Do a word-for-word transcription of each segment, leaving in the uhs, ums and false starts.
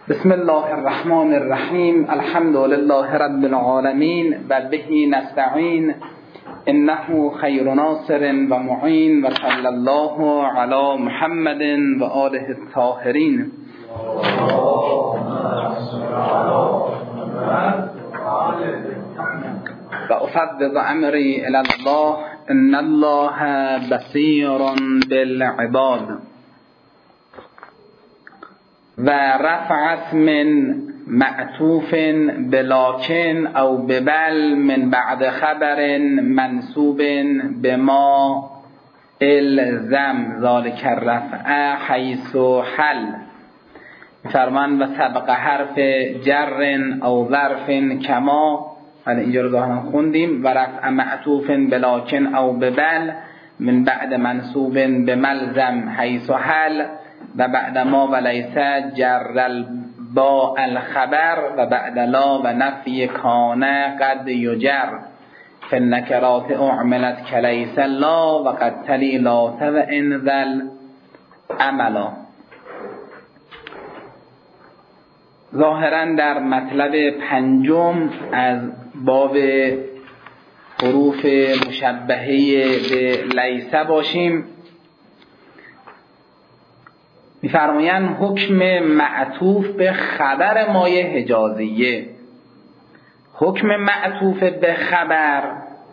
بسم الله الرحمن الرحیم. الحمد لله رب العالمین و به نستعین، انه خیر ناصر و معین، و صلی الله علی محمد و آله الطاهرین. و افوض امری الی الله، ان الله بصیر بالعباد. و رفعت من معطوف بلاکن او ببل من بعد خبر منصوب بما الزم ذالک الرفع حیث حل. فرمان و سبق حرف جر او ظرف کما، حالا اینجا رو ظاهرا خوندیم. و رفع معطوف بلاکن او ببل من بعد منصوب بملزم حیث حل، و بعد ما و لیس جر با الخبر، و بعد لا و نفی کان قد یجر فالنکرات اعملت کلیس لا، و قد تلی لا و انذل عملا. ظاهرا در مطلب پنجم از باب حروف مشبهه به لیس باشیم. می‌فرمایند حکم معطوف به خبر مایه حجازیه. حکم معطوف به خبر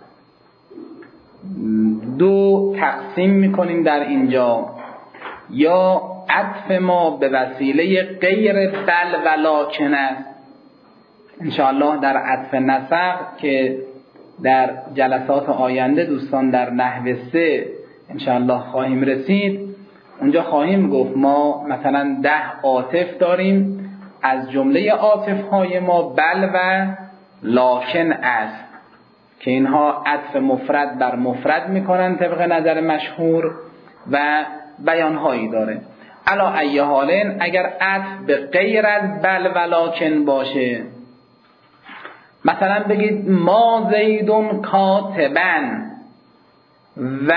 دو تقسیم می‌کنیم در اینجا. یا عطف ما به وسیله غیر بل و لاکن است، انشاءالله در عطف نسق که در جلسات آینده دوستان در نحو سه انشاءالله خواهیم رسید. اونجا خواهیم گفت ما مثلا ده عاطف داریم، از جمله عاطف های ما بل و لاکن است که اینها عطف مفرد بر مفرد میکنن طبق نظر مشهور و بیان هایی داره. علا ای حالن اگر عطف به غیر از بل و لاکن باشه، مثلا بگید ما زیدون کاتبن و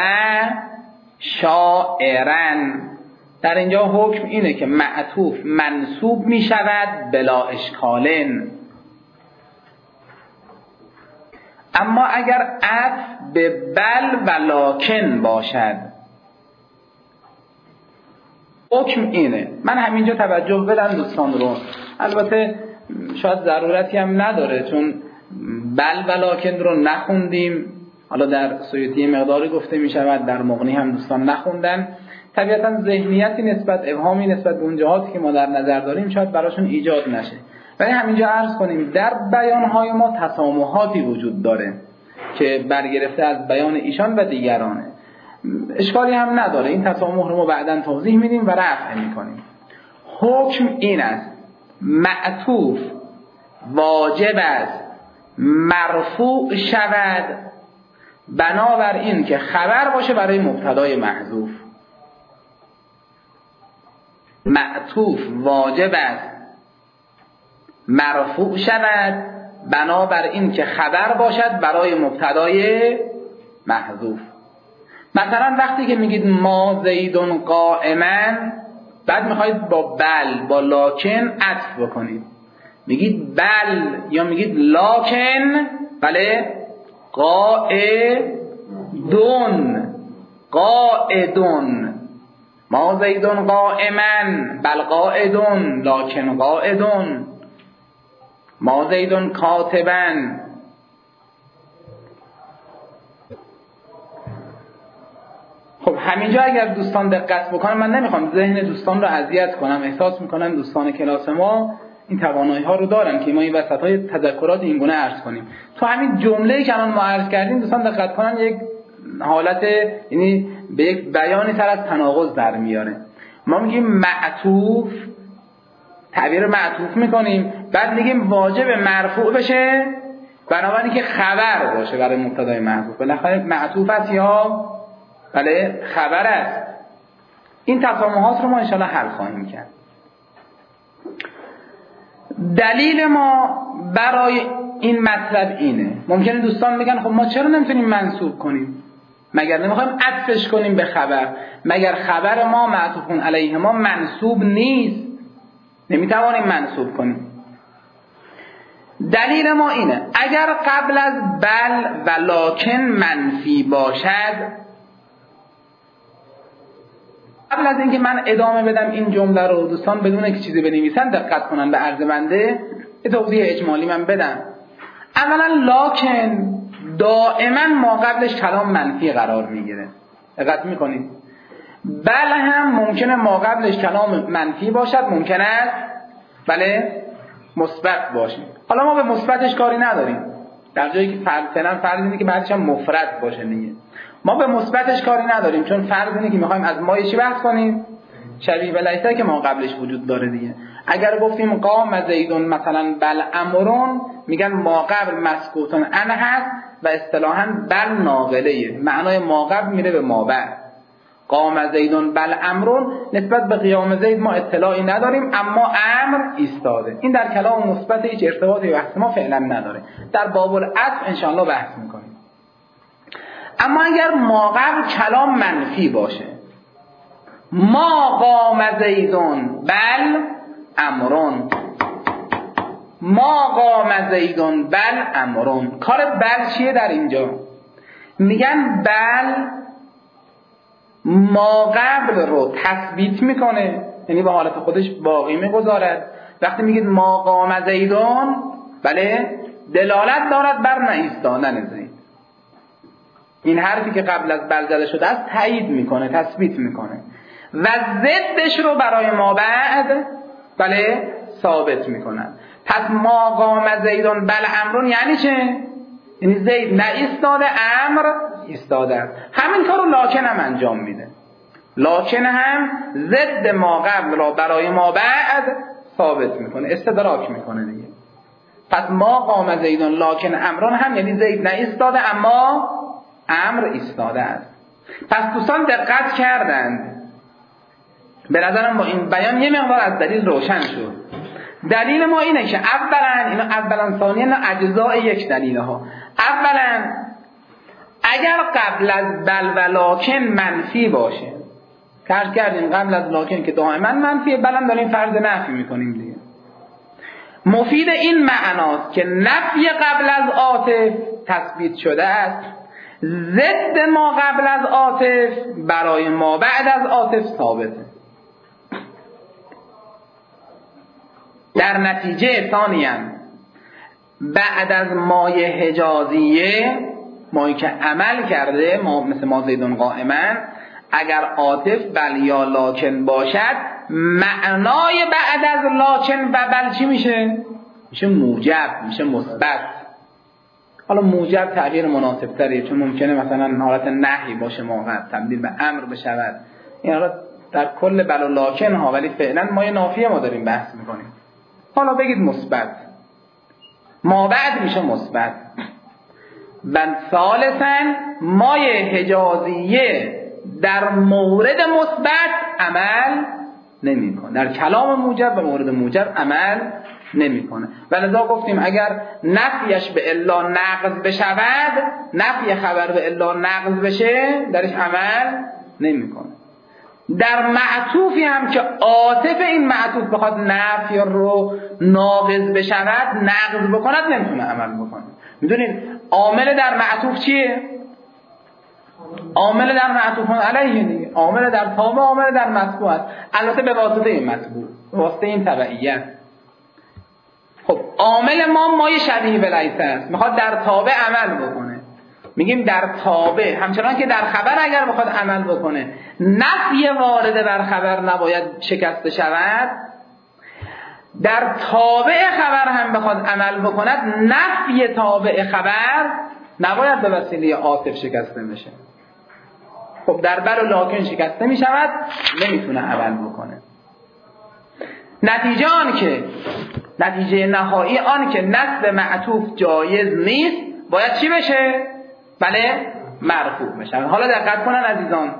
شاعرن، در اینجا حکم اینه که معطوف منصوب می شود بلا اشکالن. اما اگر عطف به بل و لاکن باشد، حکم اینه. من همینجا توجه بدن دوستان رو، البته شاید ضرورتی هم نداره چون بل و لاکن رو نخوندیم. حالا در سیوطی مقداری گفته می شود، در مغنی هم دوستان نخوندن. طبیعتا ذهنیتی نسبت ابهامی نسبت به اون جهاتی که ما در نظر داریم شاید براشون ایجاد نشه، ولی همینجا عرض کنیم در بیانهای ما تسامحاتی وجود داره که برگرفته از بیان ایشان و دیگرانه. اشکالی هم نداره، این تسامح رو ما بعداً توضیح میدیم و رفع میکنیم. حکم این است: معطوف واجب است مرفوع شود بنابر این که خبر باشه برای مبتدای محذوف. معطوف واجب است مرفوع شود بنابر این که خبر باشد برای مبتدای محذوف. مثلا وقتی که میگید ما زیدون قائما، بعد میخواید با بل با لاکن عطف بکنید، میگید بل یا میگید لاکن، بله، قائدون قائدون ما زیدون قائما بل قائدون لاکن قائدون ما زیدون کاتبا. خب همینجا اگر دوستان دقت بکنن، من نمیخوام ذهن دوستان رو اذیت کنم، احساس میکنم دوستان کلاس ما این توانایی ها رو دارن که ما این وسط های تذکرات این گونه عرض کنیم. تو همین جمله‌ای که الان ما عرض کردیم دوستان دقت کنن، یک حالت یعنی به یک بیانی تر از تناقض در میاره. ما میگیم معطوف، تعبیر معطوف میکنیم، بعد میگیم واجب مرفوع بشه بنابراین که خبر باشه برای مبتدای محذوف. بالاخره معطوف است یا بله خبر است. این تسامحات رو ما ان شاءالله حل خواهیم کرد. دلیل ما برای این مطلب اینه. ممکنه دوستان بگن خب ما چرا نمیتونیم منصوب کنیم؟ مگر نمیخوایم عطفش کنیم به خبر؟ مگر خبر ما معطوف علیه ما منصوب نیست؟ نمیتوانیم منصوب کنیم. دلیل ما اینه اگر قبل از بل و لکن منفی باشد، قبل از اینکه من ادامه بدم این جمله رو دوستان بدون که چیزی بنویسن دقت کنن به عرض بنده، یه توضیح اجمالی من بدم. اولا لکن دائما ما قبلش کلام منفی قرار میگیره، دقت میکنید. بله هم ممکنه ما قبلش کلام منفی باشد، ممکنه بله مثبت باشه. حالا ما به مثبتش کاری نداریم، در جایی که فرض کنن فرض اینه که بعدش هم مفرد باشه دیگه، ما به مثبتش کاری نداریم، چون فرض اینه که میخوایم از ما چی بحث کنیم؟ شبیه به لیسه که ما قبلش وجود داره دیگه. اگر گفتیم قام زیدون مثلا بل امرون، میگن ما قبل مسکوتون ان هست و اصطلاحاً بل ناقله، معنای ما قبل میره به ما بعد. قام زیدون بل امرون، نسبت به قیام زید ما اطلاعی نداریم، اما امر ایستاده. این در کلام مثبت هیچ ارتباطی به بحث ما فعلا نداره، در باب العطف ان شاء الله بحث میکنیم. اما اگر ما قبل کلام منفی باشه، ما قام زیدون بل امرون، ما قام زیدون بل امرون، کار بل چیه در اینجا؟ میگن بل ما قبل رو تثبیت میکنه، یعنی به حالت خودش باقی میگذارد. وقتی میگید ما قام زیدون، بله دلالت دارد بر نایستادن زید. این حرفی که قبل از بل زده شده است تایید میکنه، تثبیت میکنه و ضدش رو برای ما بعد بله ثابت میکنن. پس ما قام زیدون بل امرون یعنی چه؟ یعنی زید نه ایستاده، امر ایستاده است. همین کارو لکن هم انجام میده. لکن هم ضد ما قبل را برای ما بعد ثابت میکنه، استدراک میکنه دیگه. پس ما قام زیدون لکن امرون هم یعنی زید نه ایستاده اما امر ایستاده است. پس دوستان دقت کردند، به نظرم با این بیان یه مقدار از دلیل روشن شد. دلیل ما اینه که اولا اینا اولا ثانیا اینا اجزای یک دلیل ها. اولا اگر قبل از بل و لکن منفی باشه، فرض کردیم قبل از لکن که دائما منفیه، بلم داریم فرض نفی میکنیم دیگه، مفید این معناست که نفی قبل از عاطف تثبیت شده است، ضد ما قبل از عاطف برای ما بعد از عاطف ثابته. در نتیجه ثانیاً بعد از مای حجازیه، مایی که عمل کرده، ما مثل ما زیدون قائما، اگر عاطف بل یا لکن باشد، معنای بعد از لکن و بل چی میشه؟ میشه موجب، میشه مثبت. حالا موجب تعبیر مناسب تریه، چون ممکنه مثلا حالت نهی باشه موقع تبدیل به امر بشود. این حالا در کل بل و لکن ها، ولی فعلا ما یه نافیه ما داریم بحث میکنیم. حالا بگید مثبت، ما بعد میشه مثبت. و ثالثاً مای حجازیه در مورد مثبت عمل نمیکنه، در کلام موجب و مورد موجب عمل نمیکنه. ولذا گفتیم اگر نفیش به الا نقض بشود، نفی خبر به الا نقض بشه، درش عمل نمیکنه. در معطوفی هم که عاطف این معطوف بخواد نفی رو ناقض بشود، نقض بکند، نمیتونه عمل بکنه. میدونید عامل در معطوف چیه؟ عامل در معطوف علیه دیگه، عامل در تابع، عامل در متبوع است، البته به واسطه این متبوع، به واسطه این تبعیت. خب عامل ما مای شبیه به لیسه است، میخواد در تابع عمل بکنه، میگیم در تابع، همچنان که در خبر اگر بخواد عمل بکنه نفی وارد بر خبر نباید شکسته شود، در تابع خبر هم بخواد عمل بکند، نفی تابع خبر نباید به وسیله عاطف شکسته بشه. خب در بل و لکن شکسته می شود، نمیتونه عمل بکنه. نتیجه آن که نتیجه نهایی آن که نصب معطوف جایز نیست، باید چی بشه؟ بله مرفوع بشه. حالا دقت کنن عزیزان،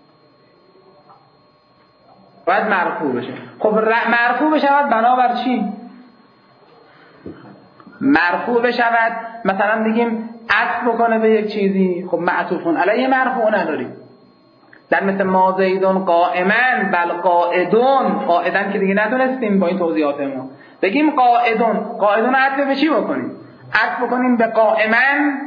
باید مرفوع بشه. خب مرفوع بشود بنابر چی؟ مرفوع بشود مثلا بگیم عطف بکنه به یک چیزی، خب معطوفون علیه مرفوع نداریم. در مثل ما زیدون قائمن بل قاعدون، قاعدن که دیگه نتونستیم با این توضیحات ما بگیم قاعدون، قاعدون عطف به چی بکنیم؟ عطف بکنیم به قائمن،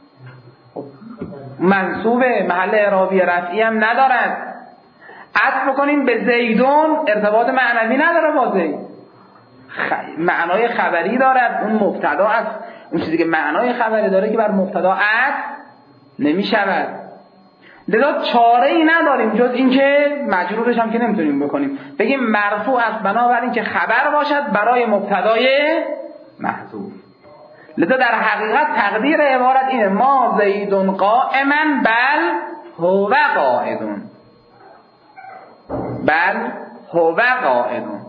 منصوبه، محل اعرابی رفعی هم ندارد. عطف بکنیم به زیدون، ارتباط معنوی نداره با زید، خ... معنای خبری دارد، اون مبتدا است، اون چیزی که معنای خبری داره که بر مبتدا عطف نمی شود. لذا چاره ای نداریم جز این که مجرورش هم که نمیتونیم بکنیم، بگیم مرفوع است بنابراین که خبر باشد برای مبتدای محذوف. لذا در حقیقت تقدیر عبارت اینه ما زیدون قائمن بل هو قاعدون، بل هو قاعدون.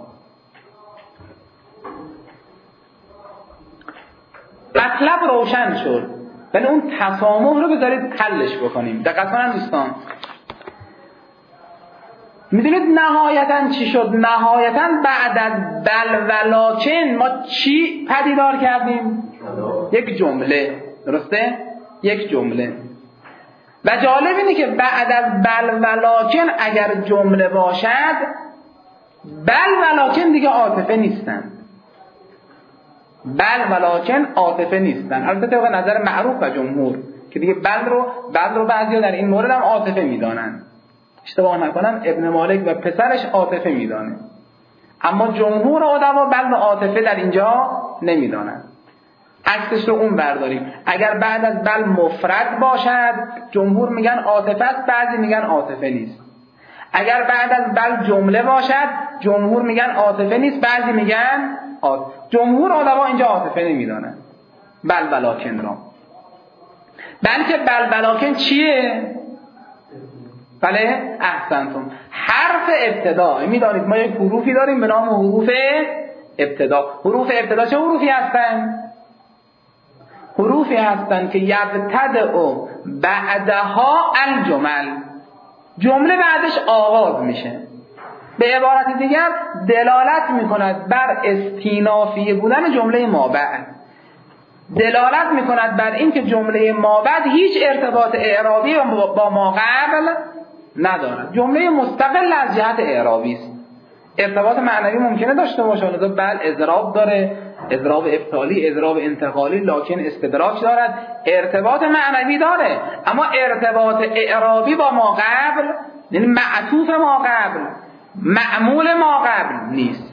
مطلب روشن شد، ولی اون تسامح رو بذارید حلش بکنیم. دقت کنن دوستان، میدونید نهایتاً چی شد؟ نهایتاً بعد از بل ولکن ما چی پدیدار کردیم؟ یک جمله، درسته؟ یک جمله. و جالب اینه که بعد از بل ولکن اگر جمله باشد، بل ولکن دیگه عاطفه نیستن، بل ولکن عاطفه نیستن. البته طبق نظر معروف و جمهور که دیگه بل رو بل رو بعضیا در این مورد هم عاطفه میدانن، اشتباه نکنم ابن مالک و پسرش عاطفه میدانه، اما جمهور علما بل و عاطفه در اینجا نمیدانن. عکسش رو اون برداریم، اگر بعد از بل مفرد باشد جمهور میگن عاطفه است، بعضی میگن عاطفه نیست. اگر بعد از بل جمله باشد جمهور میگن عاطفه نیست، بعضی میگن عاطفه. جمهور علما اینجا عاطفه نمیدانن بل ولکن را، بلکه بل ولکن چیه؟ بله احسنتم، حرف ابتدا. میدانید ما یک حروفی داریم به نام حروف ابتدا. حروف ابتدا چه حروفی هستن؟ حروفی هستن که یبتدئ بعدها الجمل، جمله بعدش آغاز میشه. به عبارت دیگر دلالت میکند بر استینافی بودن جمله ما بعد، دلالت میکند بر این که جمله ما بعد هیچ ارتباط اعرابی با ما قبل ندارد، جمله مستقل از جهت اعرابی است. ارتباط معنوی ممکنه داشته باشه، لذا بل اضراب داره، اضراب ابطالی، اضراب انتقالی، لکن استدراج دارد، ارتباط معنوی داره، اما ارتباط اعرابی با ما قبل، یعنی معطوف ما قبل، معمول ما قبل نیست.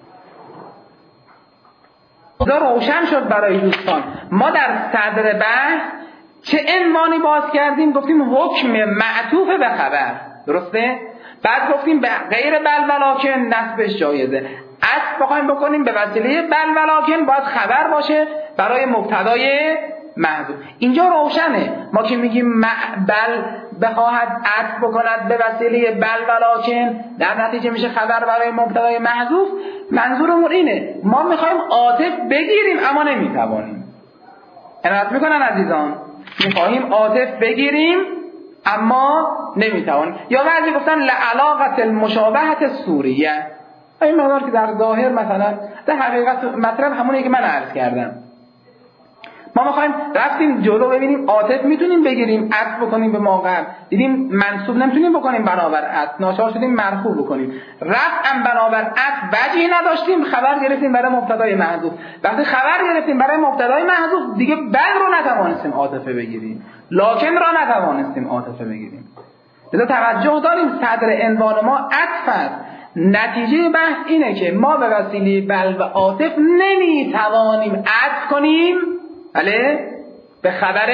دا روشن شد برای دوستان. ما در صدر بحث چه عنوانی باز کردیم؟ گفتیم حکم معطوف به خبر، درسته؟ بعد گفتیم به غیر بل ولکن نصبش جایزه. عطف بخوایم بکنیم به وسیله بل ولکن باید خبر باشه برای مبتدای محذوف. اینجا روشنه. ما که میگیم بل بخواهد عطف بکند به وسیله بل ولکن، در نتیجه میشه خبر برای مبتدای محذوف. منظورمون اینه ما میخوایم عاطف بگیریم اما نمیتوانیم. عنایت میکنن عزیزان، میخواهیم عاطف بگیریم اما نمیتوانیم. یا بعضی گفتن لعلاقت المشابهت سوریه، این مقدار که در ظاهر مثلا در حقیقت مطلب همونه که من عرض کردم. ما میخوایم رفتیم جلو ببینیم عاطف میتونیم بگیریم عطف بکنیم به ما قبل، دیدیم منصوب نمیتونیم بکنیم بنابر عطف، ناچار شدیم مرفوع بکنیم. رفتم بنابر عطف وجهی نداشتیم، خبر گرفتیم برای مبتدای محذوف. وقتی خبر گرفتیم برای مبتدای محذوف دیگه بل رو نتوانستیم عاطفه بگیریم، لکن را نتوانستیم عاطفه بگیریم. لذا توجه داریم صدر عنوان ما عطف است. نتیجه بحث اینه که ما به وسیله بل و عاطف نمیتوانیم عطف کنیم بله به خبر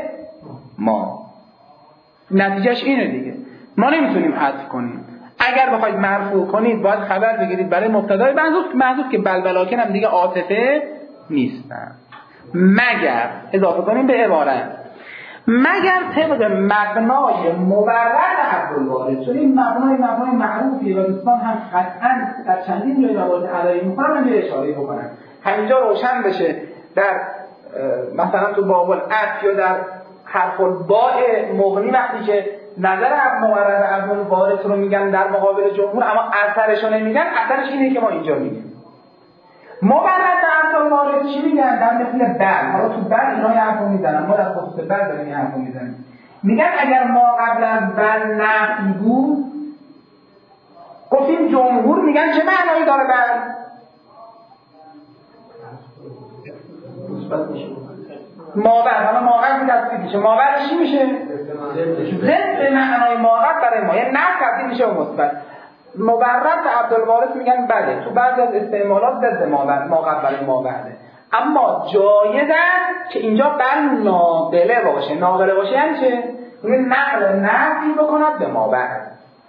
ما. نتیجهش اینه دیگه، ما نمیتونیم عطف کنیم. اگر بخواید مرفوع کنید باید خبر بگیرید برای مبتدای محذوف، محذوف که بل ولکن هم دیگه عاطفه نیستن، مگر اضافه کنیم به عبارت مگر طبق مبنای مبرر عبدالوارد. چون این مبنای مبنای معروفیه و دوستان هم قطعا در چندین جای روایت علایی میکنم من به اشاره بکنم همینجا روشن بشه. در مثلا تو باب العطف یا در حرف الباء مغنی وقتی که نظر مبرر عبدالوارد رو میگن در مقابل جمهور اما اثرش رو نمیگن، اثرش اینه که ما اینجا میگیم. مبرر عبدالوارد چی میگن؟ در مثل بل. حالا تو بل اینا یه حرفو میزنن، ما در خصوص بل داریم یه حرفو میزنیم. میگن اگر ما قبل از بل نفی بود، گفتیم جمهور میگن چه معنایی داره بل؟ ماور، حالا ماور تصدیق میشه، ماور چی میشه؟ ضد معنای ماور برای ما، یعنی نفی تصدیق میشه و مثبت. مبرر به عبدالوارث میگن بله، تو بعضی از استعمالات ضد ماور، ماقب برای ماورده، اما جایز است که اینجا بل ناقله باشه. ناقله باشه یعنی چه؟ یعنی نقل نفی بکند به ماور،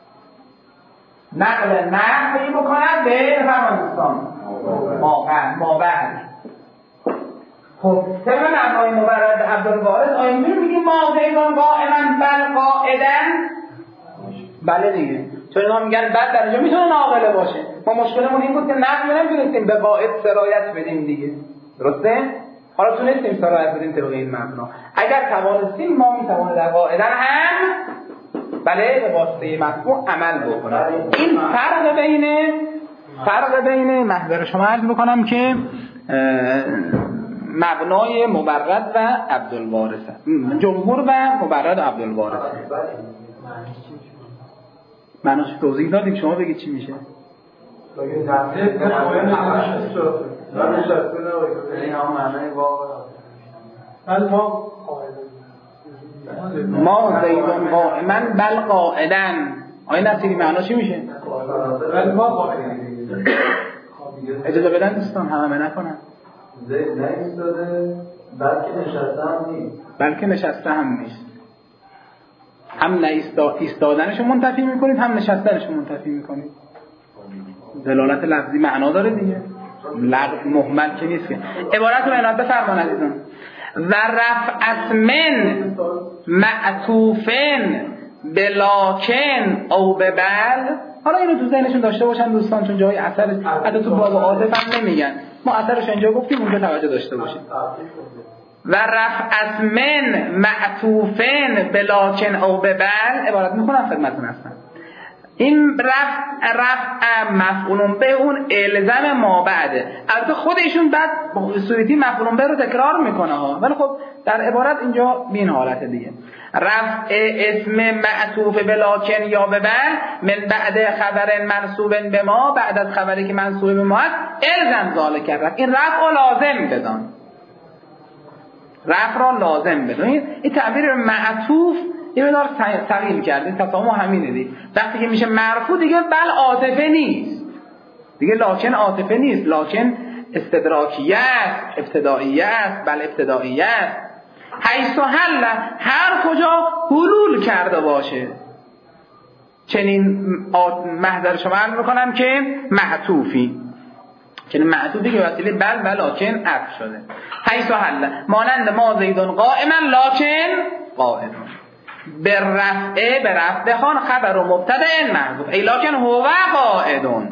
نقل نفی بکند به فرمانستان ماور ماور. خب طبق معنای مبرر به عبدالوارث آیا میگیم ما زیدان قائما بل قاعدن؟ بله دیگه، چون اینا میگن بل در اینجا میتونه ناقله باشه. ما مشکلمون این بود که نفی نمیتونستیم به قاعد سرایت بدیم دیگه، درسته؟ حالا تونستیم سرایت بدیم طبق این مبنا. اگر توانستیم ما میتوانیم در قاعدن هم بله به واسطه مفهوم عمل بکنیم. این فرق بین فرق بین محضر شما عرض میکنم که مبنای مبرد و عبدالوارث، جمهور و مبرد و عبدالوارث. معناش توضیح دادیم، شما بگید چی میشه؟ ما زیدون قائما بل قاعدن. آیا نصیری معنا چی میشه؟ اجازه بدن دوستان همه نکنن. زید نایستاده بلکه نشسته هم نیست. بلکه نشسته هم نیست. هم ایستادنش رو منتفی میکنید، هم نشستنش رو منتفی میکنید. دلالت لفظی معنا داره دیگه، لغو مهمل که نیست که. عبارت رو عنایت بفرمان عزیزان. و رفع من معطوفن بلاکن او ببل. حالا اینو تو ذهنشون داشته باشن دوستان، چون جای اثر حتی تو باب عاطف هم نمیگن، ما اثرش اینجا گفتیم اونجا توجه داشته باشید. و رفع من معطوفن بلاکن او ببل، عبارت میخونم خدمتتون هستم. این رفع رفع مفعول به اون الزام ما بعده. البته خودشون بعد سویتی مفعول به رو تکرار میکنه ها، ولی خب در عبارت اینجا به این حالت دیگه. رفع اسم معطوف بلاکن یا ببل من بعد خبر منصوب به ما، بعد از خبری که منصوب به ما است الزام ذالک کرد. این رفع لازم بدان، رفع را لازم بدان. این تعبیر معطوف یه مقدار تغییر کرده، تفاهم همینه دیگه. وقتی که میشه مرفوع دیگه بل عاطفه نیست دیگه، لاکن عاطفه نیست، لاکن استدراکیه است، ابتدائیه است، بل ابتدائیه است. حیث حل، هر کجا حلول کرده باشه. چنین محضر شما عرض میکنم که معطوفی، چنین معطوفی که وسیله بل و لاکن عطف شده. حیث حل مانند ما زیدون قائما لاکن قائدون. به رفعه به رفع خان خبر و مبتدأ محذوف ای لاکن هو قائدون.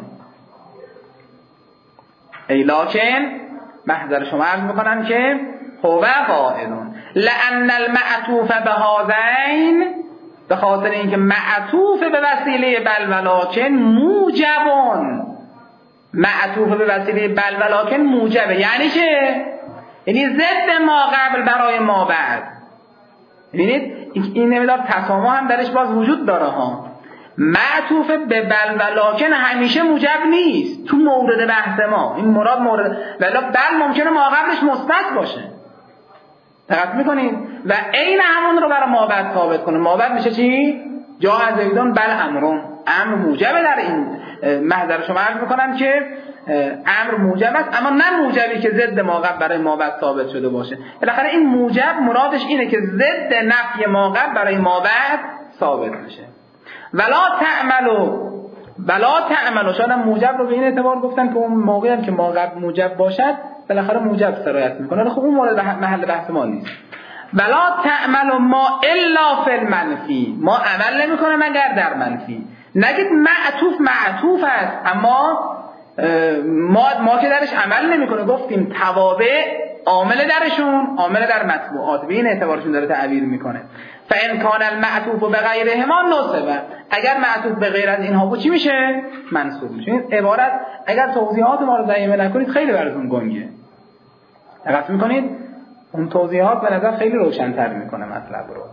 ای لاکن محضر شما عرض میکنم که هو قائدون. لأن المعطوف به هذین، به خاطر اینکه معطوف به وسیله بل و لاکن موجبون، معطوف به وسیله بل و لاکن موجبه. یعنی چه؟ یعنی ضد ما قبل برای ما بعد. ببینید این نمیدار تسامح هم درش باز وجود داره ها. معطوف به بل و لاکن همیشه موجب نیست تو مورد بحث ما. این مراد مورد ولی بل ممکنه ما قبلش مثبت باشه، دقت میکنید؟ و عین همون رو برای ما بعد ثابت کنه. ما بعد میشه چی؟ جا از زیدون بل امرون، امر موجبه. در این محضر شما عرض میکنم که امر موجب است، اما نه موجبی که ضد ما قبل برای ما بعد ثابت شده باشه. بالاخره این موجب مرادش اینه که ضد نفی ما قبل برای ما بعد ثابت بشه. ولا تعملوا ولا تعملوا، شاید موجب رو به این اعتبار گفتن که اون موقعی هم که ما قبل موجب باشد بالاخره موجب سرایت میکنه. خب اون مورد محل بحث ما نیست. ولا تعملوا ما الا فی المنفی، ما عمل نمیکنه مگر در منفی. نگید معطوف معطوف است اما ما ما که درش عمل نمیکنه. گفتیم توابع عامل درشون عامل در مطبوعات، به این اعتبارشون داره تعبیر میکنه. فان کان المعطوف بغیرهما نصب، اگر معطوف به غیر از اینها بود چی میشه؟ منصوب میشه. این عبارت اگر توضیحات ما رو ضایع نکنید خیلی براتون گنگه. دقت میکنید؟ اون توضیحات به نظر خیلی روشن‌تر میکنه مطلب رو.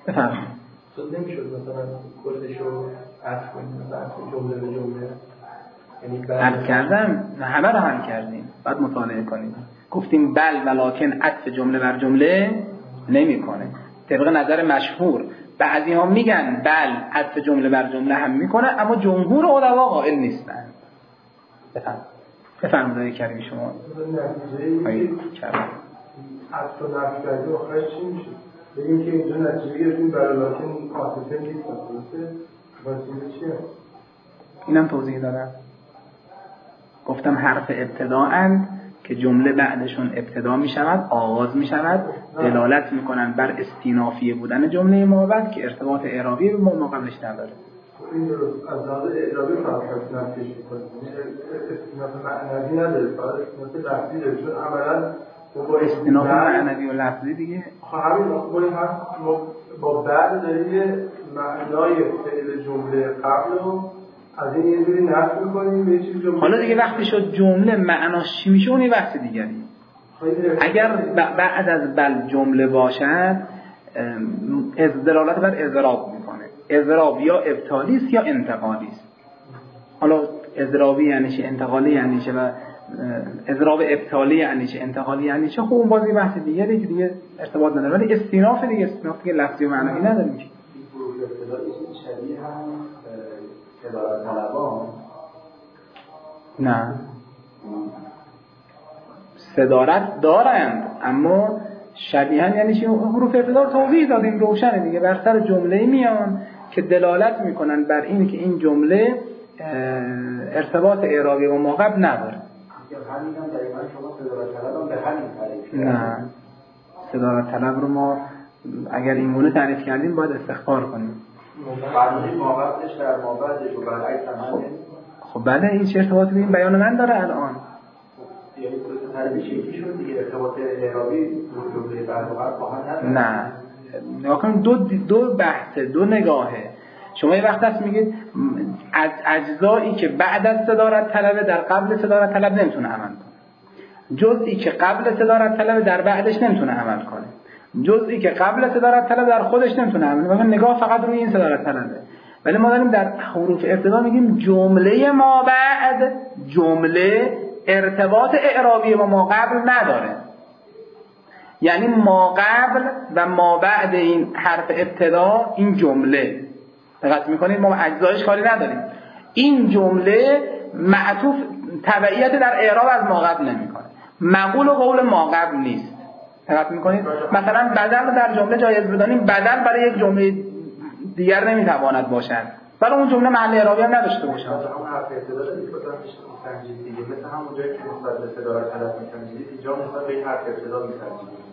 بفرمایید. شد نمیشد مثلا کلشو عطف کنیم مثلا جمله به جمله؟ یعنی حل کردم، همه رو حل کردیم، بعد مطالعه کنیم. گفتیم بل ولکن عطف جمله بر جمله نمیکنه. طبق نظر مشهور بعضی ها میگن بل عطف جمله بر جمله هم میکنه، اما جمهور علما قائل نیستن. بفهم بفرمایید کریم شما. نتیجه کردم عطف و نفی کردیم آخرش چی میشه؟ بگیم که اینجا نتیجه گرفتیم برای لکن عاطفه نیست، درسته؟ واسه چیه؟ اینم توضیح دادم. گفتم حرف ابتداءن که جمله بعدشون ابتدا می شود، آغاز می شود، دلالت می کنند بر استینافی بودن جمله ما بعد که ارتباط اعرابی به ما قبلش نداره. این درست از لحاظ اعرابی فقط نفیش میکنه، استیناف معنوی نداره، فقط استیناف لفظی داره، چون عملا استیناف معنوی و لفظی دیگه خب همین مقبولی هست. با بعد داریم یه معنای فعل جمله قبل رو از این یه جوری نفی میکنیم به چیز جمله. حالا دیگه وقتی شد جمله معناش چی میشه اون یه بحث دیگری. اگر بعد از بل جمله باشد از دلالت بر اضراب میکنه. اضراب یا ابطالی است یا انتقالی است. حالا اضرابی یعنی چه، انتقالی یعنی چه و اضراب ابطالی یعنی چه، انتقالی یعنی چه، خب اون بازی بحث دیگه که دیگه ارتباط نداره. ولی استیناف دیگه استیناف دیگه لفظی و معنوی نداره. میشه شبیه هم صدارت طلبان؟ نه، صدارت دارند اما شبیهن یعنی چی؟ حروف ابتدا توضیح دادیم، روشنه دیگه. بر سر جمله میان که دلالت میکنن بر این که این جمله ارتباط اعرابی و ما قبل نداره. همین هم دقیقا شما صدارت طلب هم به همین تعریف کردیم. نه، صدارت طلب رو ما اگر این گونه تعریف کردیم باید استخبار کنیم. بعدی ما قبلش در ما بعدش و برعکس هم همین. خب بله، این چه ارتباطی به این بیان من داره الان؟ یعنی پروسه تعریفی شکلی شد دیگه، ارتباط اعرابی جمله بعد و قبل با هم نداره. نه، نگاه کن، دو دو بحث، دو نگاهه. شما یه وقت هست میگید از اجزایی که بعد از صدارت طلبه در قبل صدارت طلب نمیتونه عمل کنه، جزئی که قبل صدارت طلبه در بعدش نمیتونه عمل کنه، جزئی که قبل صدارت طلب در خودش نمیتونه عمل کنه. نگاه فقط روی این صدارت طلبه. ولی ما داریم در حروف ابتدا میگیم جمله ما بعد، جمله ارتباط اعرابی با ما قبل نداره. یعنی ما قبل و ما بعد این حرف ابتدا این جمله، دقت میکنید ما اجزایش کاری نداریم. این جمله معطوف تبعیت در اعراب از ما قبل نمیکنه، مقول و قول ما قبل نیست. دقت میکنید مثلا بدل رو در جمله جایز بدانیم، بدل برای یک جمله دیگر نمیتواند باشد، ولی اون جمله محل اعرابی هم نداشته باشه. مثلا اون حرف ابتدا رو می‌سنجید دیگه، مثل همون جایی که نسبت به صدارت طلب می‌سنجید، اینجا نسبت به این حرف ابتدا می‌سنجید.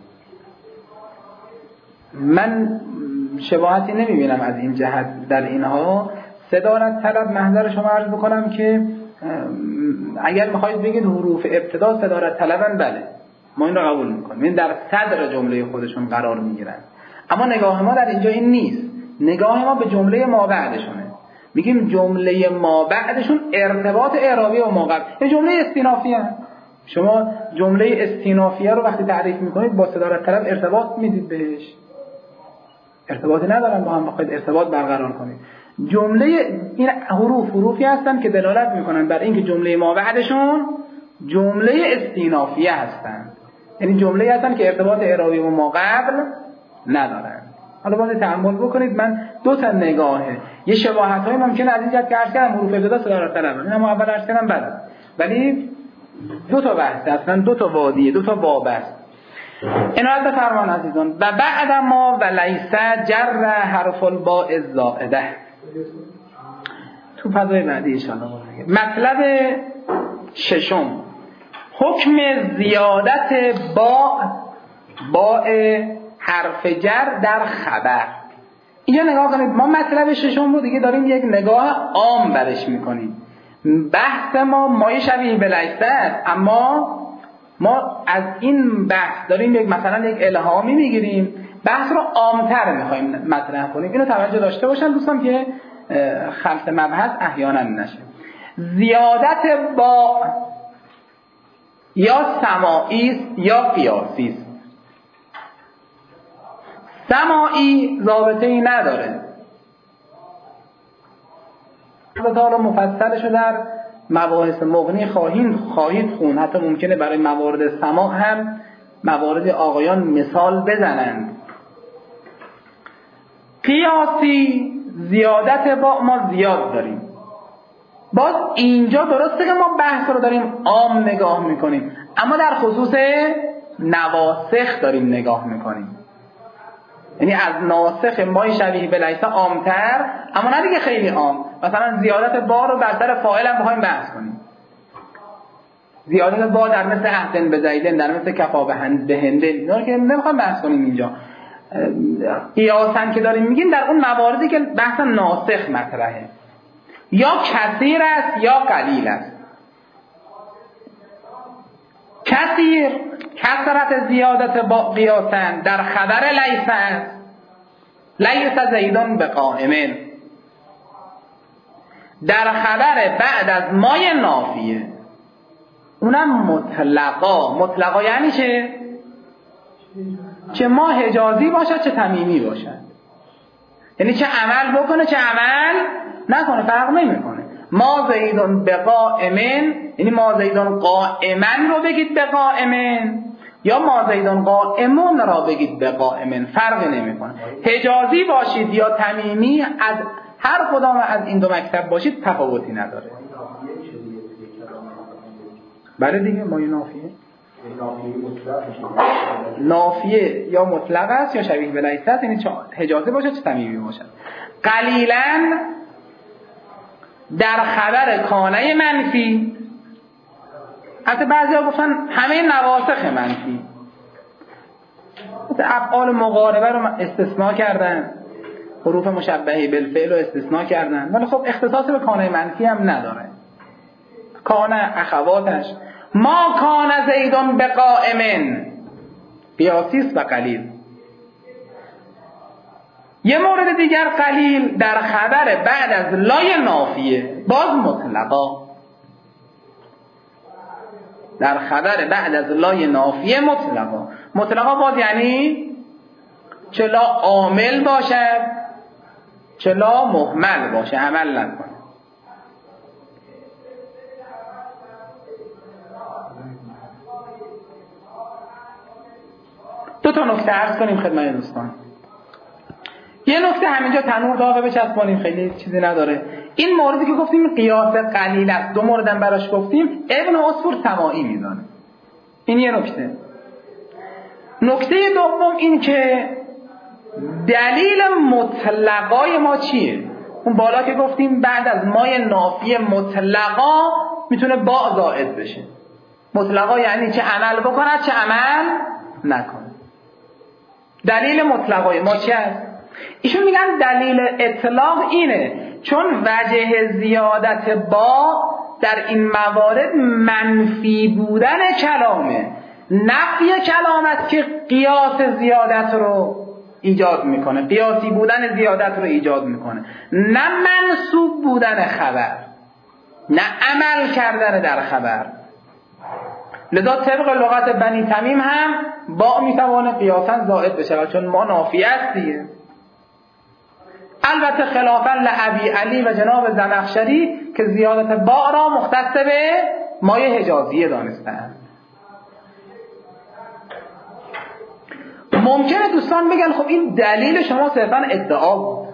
من شباهتی نمیبینم از این جهت در اینها. صدارت طلب محضر شما عرض بکنم که اگر میخواید بگید حروف ابتدا صدارت طلبن، بله ما این را قبول میکنیم، این در صدر جمله خودشون قرار میگیرن. اما نگاه ما در اینجا این نیست، نگاه ما به جمله ما بعدشونه. میگیم جمله ما بعدشون ارتباط اعرابی و ما قبل، این جمله استینافیه. شما جمله استینافیه رو وقتی تعریف میکنید با صدارت طلب ارتباط میدید بهش، ارتباطی ندارن با هم، بخواید ارتباط برقرار کنید. جمله این حروف حروفی هستن که دلالت میکنن بر اینکه جمله ما بعدشون جمله استینافیه هستن، یعنی جمله هستن که ارتباط اعرابی و ما قبل ندارن. حالا باید تأمل بکنید. من دو تا نگاهه، یه شباهت های ممکنه از این جهت که عرض کردم حروف ابتدا صدارت طلب، اینم اول عرض کردم بعد، ولی دو تا بحث اصلا، دو تا وادیه، دو تا باب است. عنایت بفرمان عزیزان. و بعد ما و لیس جر حرف الباء الزائده. تو فضای بعدی ان شاء الله. مطلب ششم، حکم زیادت با باء حرف جر در خبر. اینجا نگاه کنید، ما مطلب ششم رو دیگه داریم یک نگاه عام برش میکنیم. بحث ما مایه شبیه به لیس، اما ما از این بحث داریم یک مثلا یک الهامی میگیریم، بحث رو عامتر میخوایم مطرح کنیم. اینو توجه داشته باشن دوستان که خلط مبحث احیانا نشه. زیادت با یا سماعی است یا قیاسی است. سماعی ضابطه ای نداره. حالا مفصلشو در مباحث مغنی خواهید خواهید خون. حتی ممکنه برای موارد سماع هم موارد آقایان مثال بزنند. قیاسی زیادت با ما زیاد داریم. باز اینجا درسته که ما بحث رو داریم عام نگاه میکنیم، اما در خصوص نواسخ داریم نگاه میکنیم. یعنی از ناسخ مای شبیه به لیس عامتر، اما نه دیگه خیلی عام. مثلا زیادت با رو بر سر فاعل هم بخوایم بحث کنیم. زیادت با در مثل احسن به زیدن، در مثل کفا به هنده، اینا که نمیخوام بحث کنیم اینجا. قیاسن که داریم میگیم در اون مواردی که بحث ناسخ مطرحه، یا کثیر است یا قلیل است. کثیر کثرت زیادت با قیاسن در خبر لیس است. لیس زیدان به قائمن در خبر بعد از مای نافیه، اونم مطلقا. مطلقا یعنی چه؟ چه ما حجازی باشد چه تمیمی باشد، یعنی چه عمل بکنه چه عمل نکنه، فرق نمیکنه. ما زیدون به قائمن، یعنی ما زیدون قائمن رو بگید به قائمن، یا ما زیدون قائمون را بگید به قائمن، فرق نمیکنه. حجازی باشید یا تمیمی، از هر کدام از این دو مکتب باشید تفاوتی نداره. بله دیگه مایه نافیه نافیه یا مطلق است یا شبیه به لیس است، یعنی چه حجازی باشه چه تمیمی باشه. قلیلاً در خبر کانه منفی، حتی بعضی ها گفتن همه نواسخ منفی، مثل افعال مقاربه رو استثناء کردن، حروف مشبهه بالفعل رو استثناء کردن، ولی خب اختصاص به کانه منفی هم نداره. کانه اخواتش ما کانه زیدون به قائمن قیاسیست و قلیل. یه مورد دیگر قلیل در خبر بعد از لای نافیه، باز مطلقا. در خبر بعد از لای نافیه مطلقا. مطلقا باز یعنی چه لا عامل باشد چه لا مهمل باشه، عمل نکنه. دو تا نکته عرض کنیم خدمت دوستان. یه نکته همینجا تنور داغه بچسبانیم، خیلی چیزی نداره. این موردی که گفتیم قیاس قلیل است، دو موردم براش گفتیم، ابن عصفور سماعی میزنه. این یه نکته. نکته دوم این که دلیل مطلقای ما چیه؟ اون بالا که گفتیم بعد از مای نافی مطلقا میتونه با زائد بشه. مطلقا یعنی چه عمل بکنه چه عمل نکنه. دلیل مطلقای ما چی است؟ ایشون میگن دلیل اطلاق اینه چون وجه زیادت با در این موارد منفی بودن کلامه. نفی کلام است که قیاس زیادت رو ایجاد میکنه، قیاسی بودن زیادت رو ایجاد میکنه، نه منسوب بودن خبر، نه عمل کردن در خبر. لذا طبق لغت بنی تمیم هم با میتوانه قیاسا زائد بشه چون ما نافیه است دیگه. البته خلافا لابی علی و جناب زمخشری که زیادت با را مختص به مایه حجازیه دانستند. ممکنه دوستان بگن خب این دلیل شما صرفا ادعا بود،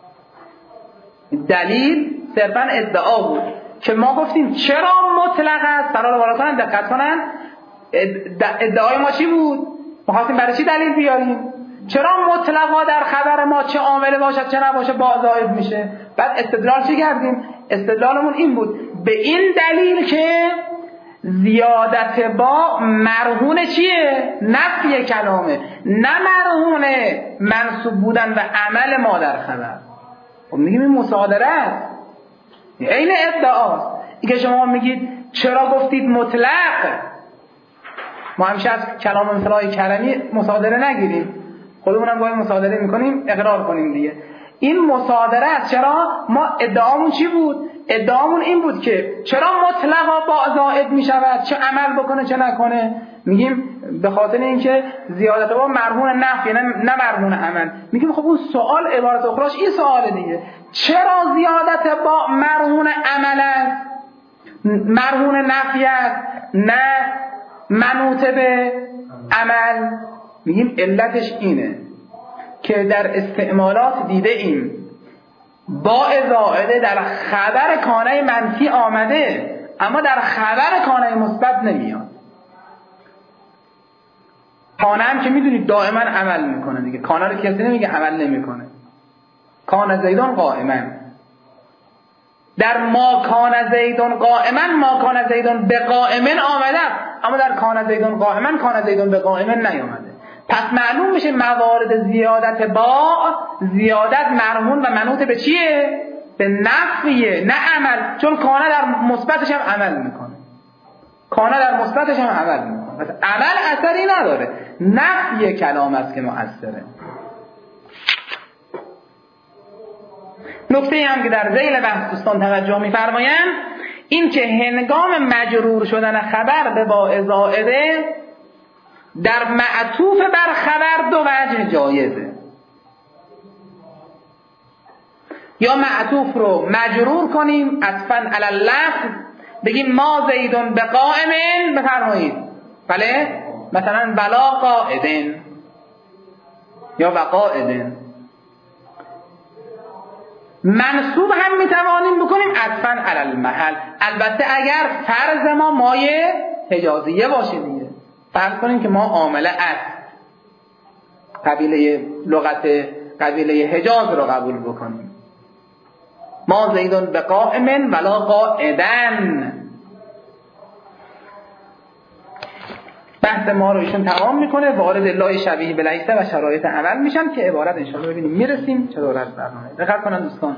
دلیل صرفا ادعا بود که ما گفتیم چرا مطلق است. سرال بالا کنن دقت کنن، ادعای ما چی بود؟ ما خواستیم برای چی دلیل بیاریم؟ چرا مطلقا در خبر ما چه عامل باشد چه نباشه با زائد میشه. بعد استدلال چی کردیم؟ استدلالمون این بود به این دلیل که زیادت با مرهون چیه؟ نفی کلامه، نه مرهون منسوب بودن و عمل ما در خبر. خب میگیم این مصادره است، این ادعاست. این که شما میگید چرا گفتید مطلق، ما همیشه از کلام مثلای کرمی مصادره نگیریم، خودمونم باید مصادره میکنیم اقرار کنیم دیگه. این مصادره است. چرا؟ ما ادعامون چی بود؟ ادعامون این بود که چرا مطلقا با زائد میشود چه عمل بکنه چه نکنه. میگیم به خاطر اینکه زیادت با مرهون نفی، نه نه مرهون عمل. میگیم خب اون سوال عبارت اخراش این سوال دیگه، چرا زیادت با مرهون عمل است، مرهون نفی است، نه منوط به عمل؟ میگیم علتش اینه که در استعمالات دیده ایم با زائده در خبر کانه منفی آمده اما در خبر کانه مثبت نمیاد. کانه هم که میدونید دائما عمل میکنه دیگه، کانه رو کسی نمیگه عمل نمیکنه. کان زیدون قائما، در ما کان زیدون قائما ما کان زیدون به قائما آمده، اما در کان زیدون قائما کان زیدون به قائما نیامده. پس معلوم میشه موارد زیادت با زیادت مرهون و منوط به چیه؟ به نفیه نه عمل، چون کانه در مثبتش هم عمل میکنه، کانه در مثبتش هم عمل میکنه، پس عمل اثری نداره، نفی کلام است که مؤثره. نکته هم که در ذیل بحث دوستان توجه می‌فرمایند این که هنگام مجرور شدن خبر به با زائده در معطوف بر خبر دو وجه جایزه. یا معطوف رو مجرور کنیم عطفاً علی اللفظ، بگیم ما زیدون بقائم، بفرمایید بله مثلا بلا قائدن یا وقائدن. منصوب هم میتوانیم بکنیم عطفاً علی المحل، البته اگر فرض ما مایه حجازیه باشه دیگه. فرض کنیم که ما عامله است قبیله لغت قبیله حجاز رو قبول بکنیم، ما زیدون بقائم ولا قائدن. بحث ما رو ایشون تمام میکنه، وارد لای شبیه به لیسه و شرایط عمل میشن که عبارت انشاءالله ببینیم میرسیم چه دور از برنامه. دقت کنن دوستان.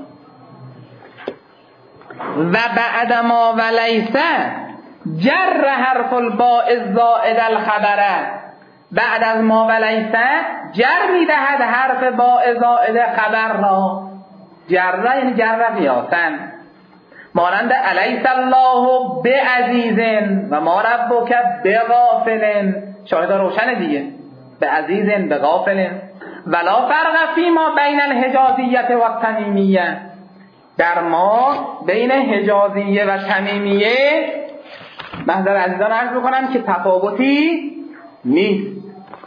و بعد ما و لیسه جر حرف الباء الزائد الخبره، بعد از ما و لیسه جر میدهد حرف باء زائد خبر را. جر یعنی جر قیاسن، مانند الیس الله بعزیزن و ما ربک بغافلن، شاهد روشن دیگه، بعزیزن بغافلن. ولا فرق فی ما بین الحجازیت و التمیمیه، در ما بین حجازیه و تمیمیه محضر عزیزان عرض بکنم که تفاوتی نیست.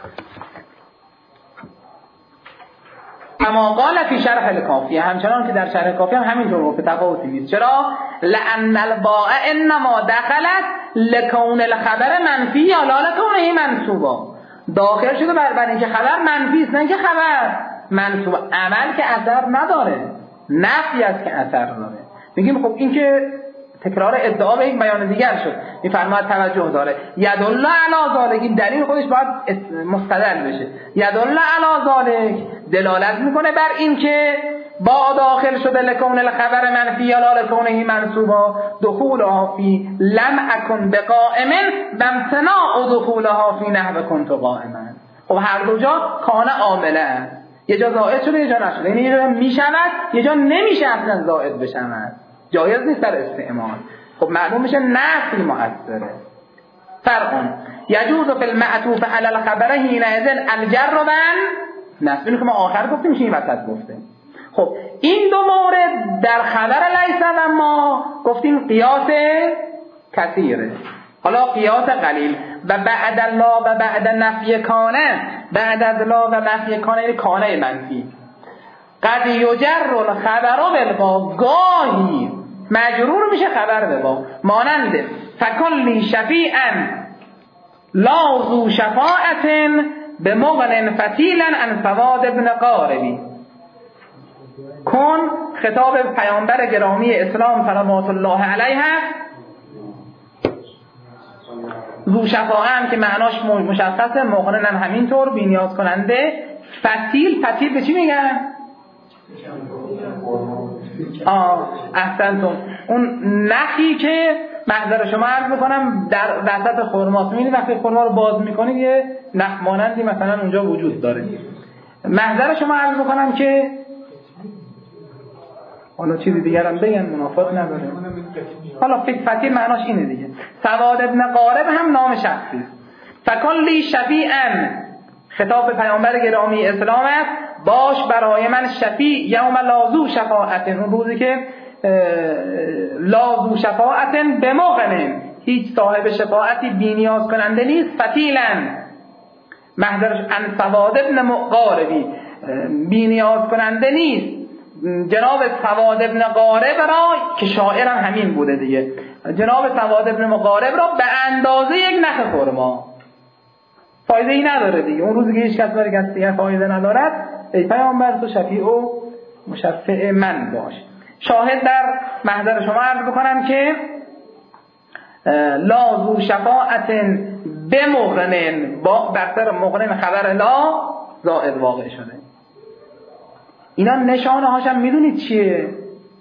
اما قال فی شرح الکافیه، همچنان که در شرح کافیه هم همینطور گفته تفاوتی نیست. چرا؟ لأن الباء انما دخلت لکون الخبر منفی یا لا لکونه منصوبا، داخل شده بر بر اینکه خبر منفی است نه که خبر منصوب. عمل که اثر نداره، نفی است که اثر داره. میگیم خب این که تکرار ادعا به یک بیان دیگر شد، میفرماید توجه داره یدل علی ذالک، این دلیل خودش باید مستدل بشه. یدل علی ذالک دلالت میکنه بر این که با داخل شده لکون الخبر منفی یا لا لکونه منصوبا، دخولها فی لم اکن بقائم و امتناع دخولها فی نحو کنت قائما. خب هر دو جا کان عامله است، یه جا زائد شده یه جا نشده، یعنی یه جا میشود یه جا نمیشه اصلا زائد بشود، جایز نیست در استعمال. خب معلوم میشه نفی مؤثره. فرق یجوز فی المعطوف علی الخبر حینئذ الجر و نصب، اینو که ما آخر گفتیم میشه این وسط گفته. خب این دو مورد در خبر لیس و ما گفتیم قیاس کثیره، حالا قیاس قلیل. و بعد الله و بعد نفی کانه، بعد از لا و نفی کانه یعنی کانه منفی. قد یجر الخبر بالبا، گاهی مجرور میشه خبر به با، مانند فکلی شفیعا لا ذو شفاعت به مغن فتیلا عن فواد ابن قاربی. کن خطاب پیامبر گرامی اسلام صلوات الله علیه، ذو شفاعه هم که معناش مشخصه، مغنن هم همینطور، بی‌نیاز کننده. فتیل، فتیل به چی میگن؟ آه احسنتم، اون نخی که محضر شما عرض میکنم در وسط خرماست، میبینید وقتی خرما رو باز میکنید یه نخ مانندی مثلا اونجا وجود داره. محضر شما عرض میکنم که حالا چیزی دیگر هم بگن منافات نداره، حالا فتیل معناش اینه دیگه. سواد ابن قارب هم نام شخصی است. فکن لی شفیعا، خطاب به پیامبر گرامی اسلام است، باش برای من شفیع یوم لازو شفاعت، اون روزی که لازو شفاعت بمغنن، هیچ صاحب شفاعتی بی‌نیاز کننده نیست. فتیلا محضرش ان سواد ابن مقاربی، بی‌نیاز کننده نیست جناب سواد ابن قارب را، که شاعرم همین بوده دیگه، جناب سواد ابن مقارب را به اندازه یک نخ خرما. فایده ای نداره دیگه، اون روزی که هیچ کس برای کسی دیگر فایده ندارد، ای پیامبر تو شفیع و مشفع من باش. شاهد در محضر شما عرض بکنم که لا ذو شفاعت بمغنن، با برتر مغنن خبر لا زائد واقع شده. اینا نشانه هاشم میدونید چیه؟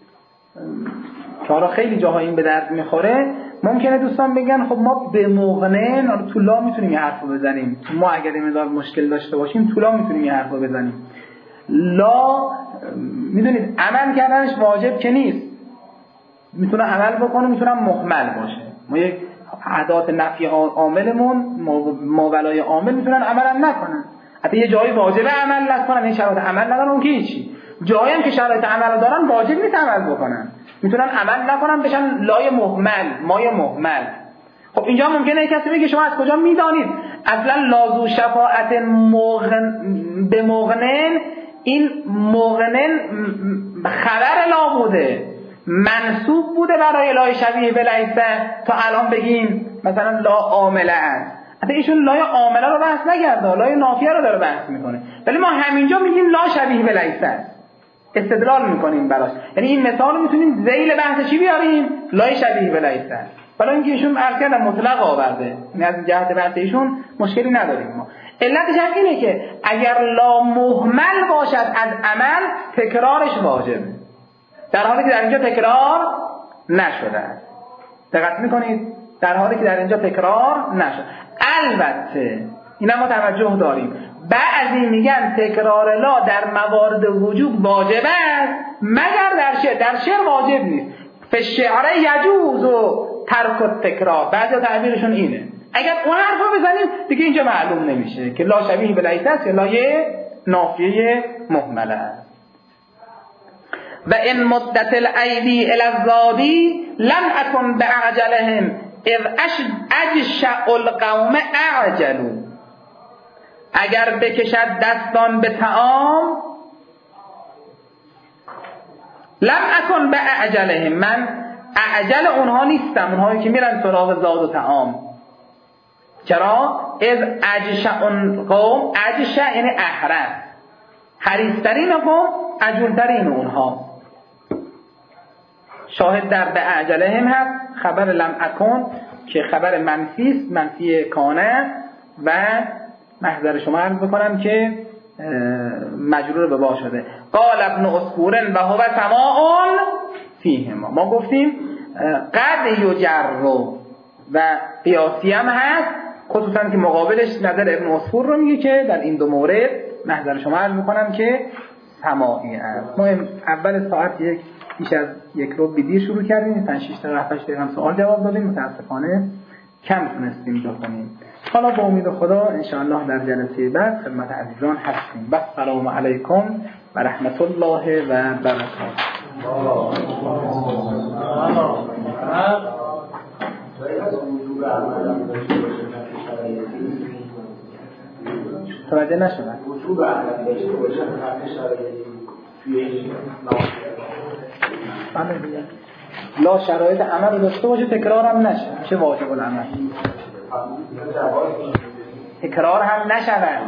که حالا خیلی جاها این به درد میخوره. ممکنه دوستان بگن خب ما به مغنن طولا میتونیم یه حرفو بزنیم، ما اگر این مقدار مشکل داشته باشیم طولا میتونیم یه حرفو بزنیم. لا میدونید عمل کردنش واجب که نیست، میتونه عمل بکنه، میتونه مهمل باشه. ما یک عادات نفی عاملمون ماولای عامل میتونن عمل نکنن، حتی یه جایی واجبه عمل نکنن، این شرایط عمل ندارن، اون که هیچی. جایی هم که شرایط عمل دارن واجب نیست عمل بکنن، میتونن عمل نکنن بشن لای مهمل، مای مهمل. خب اینجا ممکنه کسی بگه شما از کجا میدانید اصلا لازو شفاعت مغن به مغنن، این مغنن خبر لا بوده، منصوب بوده برای لای شبیه بلیسه، تا الان بگیم مثلا لا عامله است. حتی ایشون لای عامله رو بحث نکرده، لای نافیه رو داره بحث میکنه، ولی ما همینجا میگیم لا شبیه بلیسه است، استدلال میکنیم براش. یعنی این مثال رو میتونیم ذیل بحث چی بیاریم؟ لای شبیه بلیسه است. ولی اینکه ایشون عرض کردن مطلق آورده، یعنی از جهت بحث ایشون مشکلی نداریم ما. علتش هم اینه که اگر لا مهمل باشد از عمل تکرارش واجبه، در حالی که در اینجا تکرار نشده است. دقت میکنید؟ در حالی که در اینجا تکرار نشده. البته اینا ما توجه داریم، بعضی میگن تکرار لا در موارد وجوب واجب است مگر در شعر، در شعر واجب نیست. فالشعر یجوز و ترک التکرار، بعضی تعبیرشون اینه. اگر اون حرفو بزنیم دیگه اینجا معلوم نمیشه که لا شبیه بلیس است یا لای نافیه مهمله است. و ان مدت الایدی الی الزادی لم اکن باعجلهم اذ اجشع القوم اعجلوا، اگر بکشد دستان به طعام لم اکن باعجلهم، من اعجل اونها نیستم، اونهایی که میرن سراغ زاد و طعام. چرا؟ اذ اجشع القوم، اجشع یعنی احرس، حریص‌ترین قوم عجول‌ترین اونها. شاهد در به اعجلهم هست خبر لم اکن که خبر منفی است، منفی کانه، و محضر شما عرض بکنم که مجرور به با شده. قال ابن عصفور و هو سماع فیهما، ما گفتیم قد یجر و قیاسی هم هست، خصوصا که مقابلش نظر ابن عصفور رو میگه که در این دو مورد محضر شما عرض بکنم که سماعی است. ما اول ساعت یک بیش از یک رو بدیر شروع کردیم، پنج شش تا هفت دقیقه هم سوال جواب دادیم، متاسفانه کم تونستیم بخونیم. حالا با امید خدا ان شاء الله در جلسه بعد خدمت عزیزان هستیم. و السلام علیکم و رحمت الله و برکاته. توجه نشدن. وجوب عمل داشته باشه همه شرایطی توی عمل دیگه. لا شرایط عمل رو داشته باشه تکرار هم نشه، چه واجب العمل. تکرار هم نشود،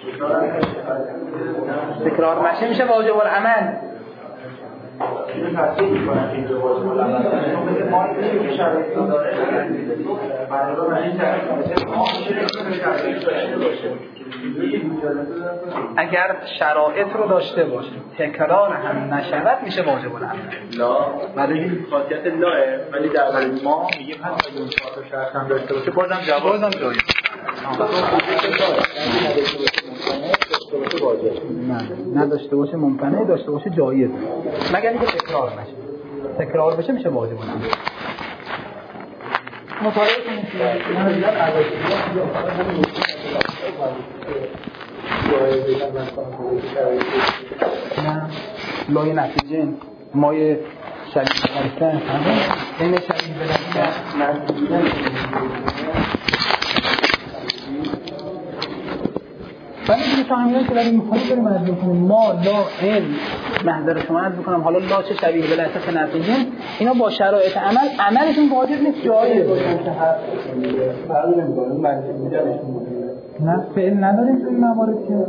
تکرار نشه میشه واجب العمل. این تصدیق میکنه که اینجا واجب العمل چون بگه ما این که شرایطی داره معنی این تحصیل ما میشه اگر شرایط رو داشته باشه تکرار هم نشود میشه واجب العمل. لا ولی این خاصیت لاه، ولی در واقع ما میگیم هست اگه اون چهار شرط هم داشته باشه بازم جوازم جایی نه نداشته باشه ممکنه، داشته باشه جایز، مگر اینکه تکرار نشه. تکرار بشه میشه واجب العمل. مطالعه کنید. نه لای نتیجه مای شبیه بلکه این شبیه بلکه ولی دیگه تا همیشه که داریم میخوایم بریم عرض بکنیم ما لا علم محضر شما عرض بکنم حالا لا چه شبیه بلکه نتیجه اینا با شرایط عمل عملشون واجب نیست جایی باشن که هر فرقی نمیکنه من نه فعل نداریم تو این موارد که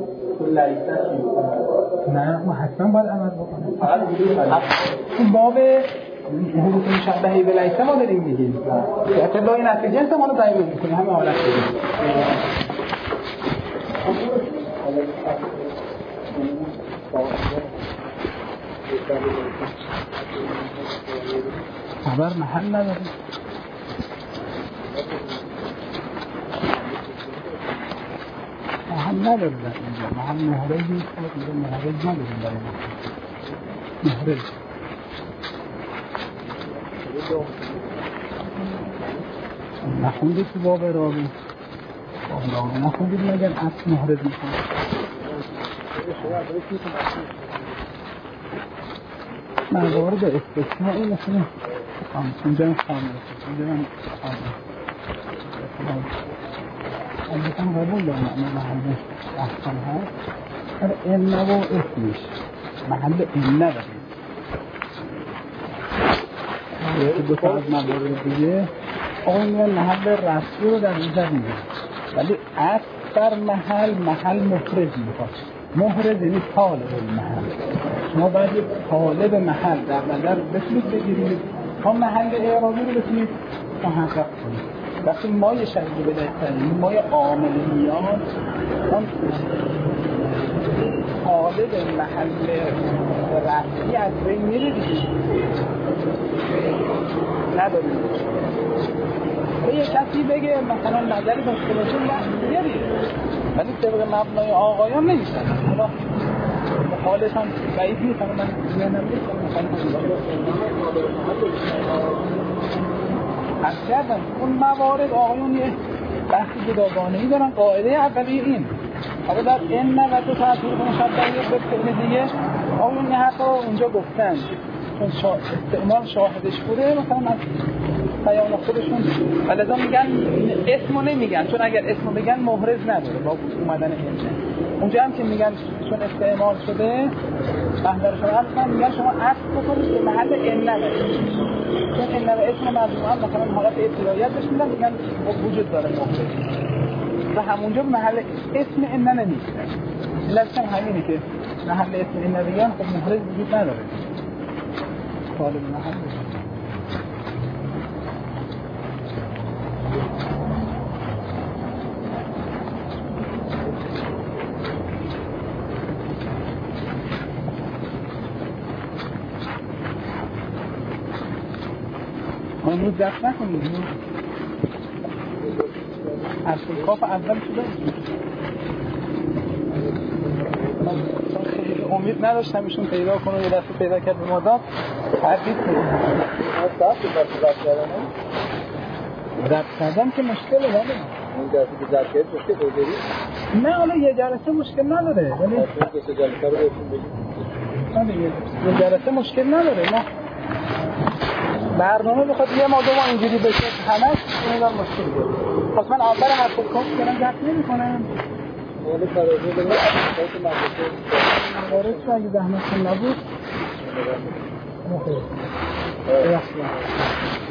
نه ما حتما باید عمل بکنیم تو باب حروف مشبهه به لیسه ما داریم میگیم که لای نتیجه انت ما رو ضعیف میکنه همه حالت داریم خبر محل نداریم محل نداریم در اینجا محل محرجی اینجا محرج نداریم در اینجا محرج نخوندید تو باب راوی باب راوی نخوندید مگر اصل محرج میکنم موارد استثنائی مثلا اونجا هم خامل اونجا هم خامل البته قبول دارم اما محل احسن هست هر این و اسمش محل این نداریم دو تا از موارد دیگه آقا میگن محل رسمی رو در نظر میگن ولی اصل در محل محل مفرد میخواد محرز یعنی طالب المحل شما باید یک طالب محل در نظر بتونید بگیرید تا محل اعرابی رو بتونید محقق کنید وقتی مای شرعی بدهید مای عامل میاد اون طالب محل رفعی از بین میره دیگه ندارید یه کسی بگه مثلا نظری داشته باشه نه دیگه ولی طبق مبنای آقایان نمیشه حالا حالش هم ضعیف نیست من ذهنم نیست حس کردم اون موارد آقایون یه بحثی جداگانه‌ای دارن قاعده اولیه این حالا در این و دو تا تطبیق مشبهه به فعل دیگه آقایون یه حرفا اونجا گفتن چون شا... استعمال شاهدش بوده مثلا از بیان خودشون ولذا میگن اسمو نمیگن چون اگر اسمو بگن محرز نداره با اومدن اینجا اونجا هم که میگن چون استعمال شده محضرشون اصلا میگن شما اصل بکنید به محل این نداره چون این نداره اسم مجموعه مثلا حالت ابتداییت بهش میدن میگن وجود داره محرز و همونجا به محل اسم این نمیشه لازم همینه که محل اسم این ندارن خب محرز وجود نداره طالب محل امروز دست نکنید اصل کاف اول شده خیلی امید نداشتم ایشون پیدا کنه یه دفعه پیدا کرد به مادام تردید کنید دست دست کردن دست کردن که مشکله ولی اون دستی که دست کرد مشکل داری؟ نه حالا یه جلسه مشکل نداره ولی دو سه جلسه رو بهتون بگیم نه یه جلسه مشکل نداره ما برنامه بخواد یه ما دو ما اینجوری بشه همش اینقدر مشکل داره پس من اول حرف کام کنم دست نمی‌کنم ولی فرضیه بدم خودت مدرسه وارد اگه زحمت نبود مخیر اصلا